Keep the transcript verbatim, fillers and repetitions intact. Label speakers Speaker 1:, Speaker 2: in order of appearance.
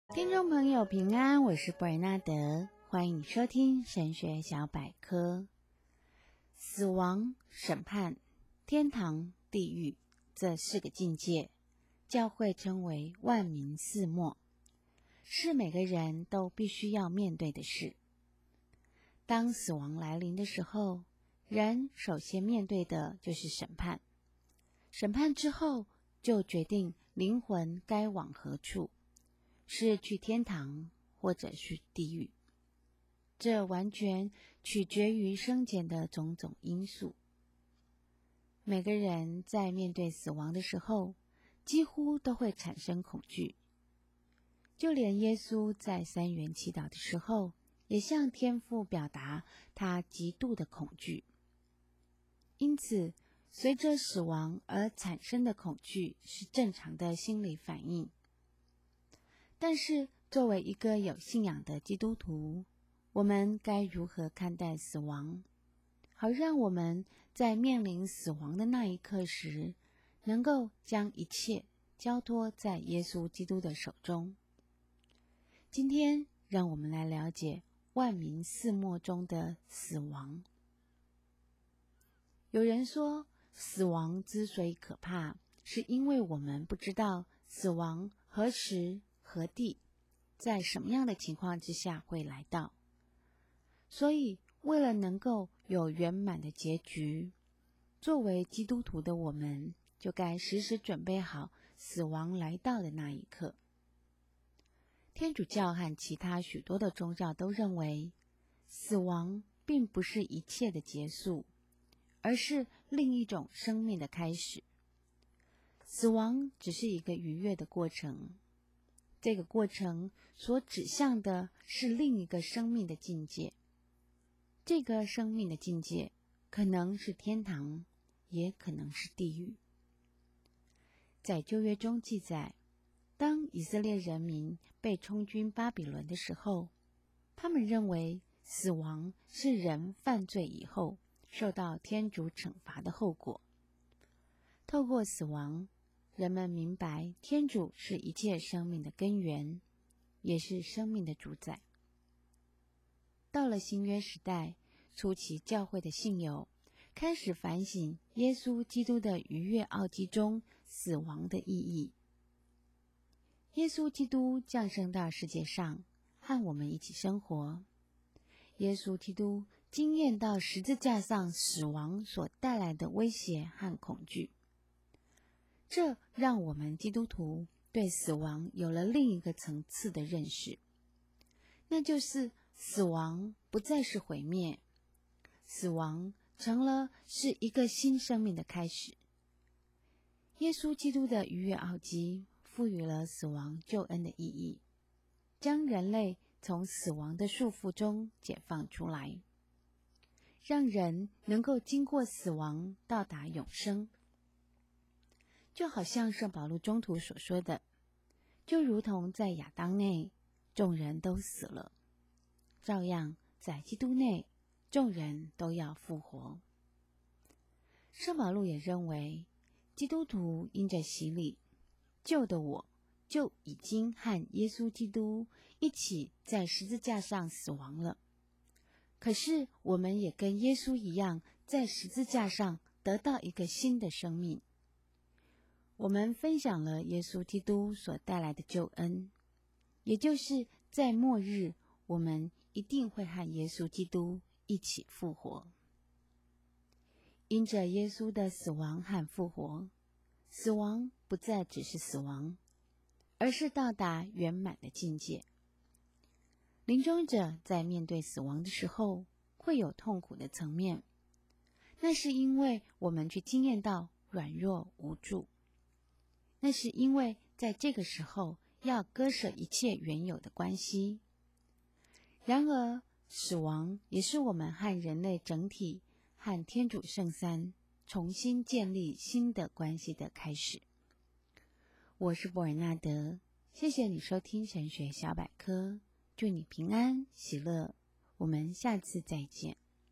Speaker 1: 听众朋友平安，我是伯尔纳德，欢迎你收听神学小百科。死亡、审判、天堂、地狱这四个境界，教会称为万民四末，是每个人都必须要面对的事。当死亡来临的时候，人首先面对的就是审判。审判之后，就决定灵魂该往何处，是去天堂或者是地狱。这完全取决于生前的种种因素。每个人在面对死亡的时候，几乎都会产生恐惧。就连耶稣在三元祈祷的时候，也向天父表达他极度的恐惧。因此，随着死亡而产生的恐惧是正常的心理反应。但是，作为一个有信仰的基督徒，我们该如何看待死亡，好让我们在面临死亡的那一刻时，能够将一切交托在耶稣基督的手中。今天，让我们来了解万民四末中的死亡。有人说，死亡之所以可怕，是因为我们不知道死亡何时何地，在什么样的情况之下会来到。所以，为了能够有圆满的结局，作为基督徒的我们，就该时时准备好死亡来到的那一刻。天主教和其他许多的宗教都认为，死亡并不是一切的结束，而是另一种生命的开始。死亡只是一个愉悦的过程，这个过程所指向的是另一个生命的境界。这个生命的境界可能是天堂，也可能是地狱。在旧约中记载，当以色列人民被充军巴比伦的时候，他们认为死亡是人犯罪以后受到天主惩罚的后果。透过死亡，人们明白天主是一切生命的根源，也是生命的主宰。到了新约时代，初期教会的信友开始反省耶稣基督的逾越奥迹中死亡的意义。耶稣基督降生到世界上，和我们一起生活。耶稣基督经验到十字架上死亡所带来的威胁和恐惧。这让我们基督徒对死亡有了另一个层次的认识，那就是死亡不再是毁灭，死亡成了是一个新生命的开始。耶稣基督的逾越奥迹赋予了死亡救恩的意义，将人类从死亡的束缚中解放出来，让人能够经过死亡到达永生。就好像圣保禄宗徒所说的，就如同在亚当内众人都死了，照样在基督内众人都要复活。圣保禄也认为，基督徒因着洗礼，旧的我就已经和耶稣基督一起在十字架上死亡了。可是我们也跟耶稣一样，在十字架上得到一个新的生命。我们分享了耶稣基督所带来的救恩，也就是在末日，我们一定会和耶稣基督一起复活。因着耶稣的死亡和复活，死亡不再只是死亡，而是到达圆满的境界。临终者在面对死亡的时候，会有痛苦的层面，那是因为我们去经验到软弱无助，那是因为在这个时候要割舍一切原有的关系。然而，死亡也是我们和人类整体和天主圣三重新建立新的关系的开始。我是伯尔纳德，谢谢你收听神学小百科，祝你平安喜乐，我们下次再见。